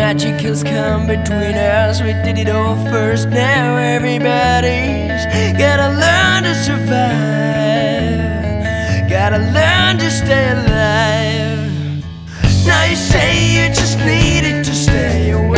magic has come between us. We did it all first. Now everybody's gotta learn to survive, gotta learn to stay alive. Now you say you just needed to stay away.